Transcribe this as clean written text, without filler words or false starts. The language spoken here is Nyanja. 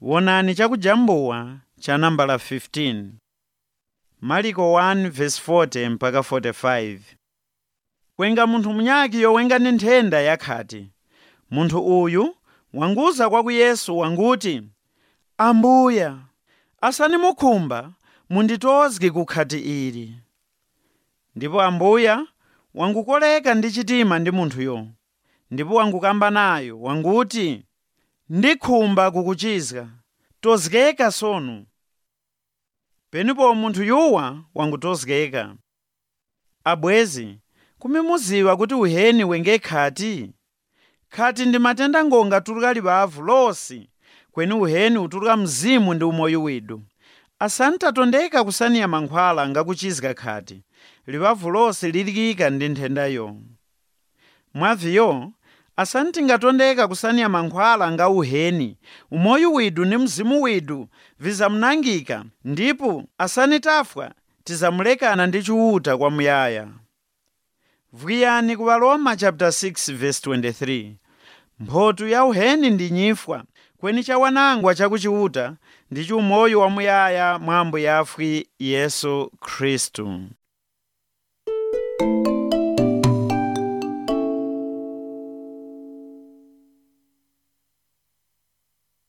Wonani chakujambuwa cha nambala 15. Mariko 1:40 mpaka 45. Kwenga munthu munyaki yowenga ni nthenda yakhati. Munthu uyu wanguza kwa Yesu wanguti, Ambuya, asani mukhumba munditozge kukhati ili. Ndipo Ambuya wangukoleka ndi chitima ndi munthuyo. Ndipo wangukamba nayo wanguti, ndikhumba kukuchizga, tozgeka sonu. Penipo munthu yuwa wangutozgeka. Abwezi, kumimuziwa kuti uheni wenge khati? Khati ndi matenda ngonga tuluka libavu losi, kweni uheni utuluka mzimu ndi umoyo widu. Asantatondeka kusaniya mankhwala ngakuchizga khati, libavu losi lilikika ndi nthendayo. Mwaviyo, asantingatondeka kusaniya mankhwala nga uheni, umoyo widu ni mzimu widu vizamunangika, ndipo asanitafwa tizamulekana ndi chiwuta kwa muyaya. Vwiyani ku Roma chapter 6:23. Mphoto ya uheni ndi nyifwa, kweni chawanangwa chakuchiwuta ndi umoyo wa muyaya mwa Ambuye afwi Yesu Khristu.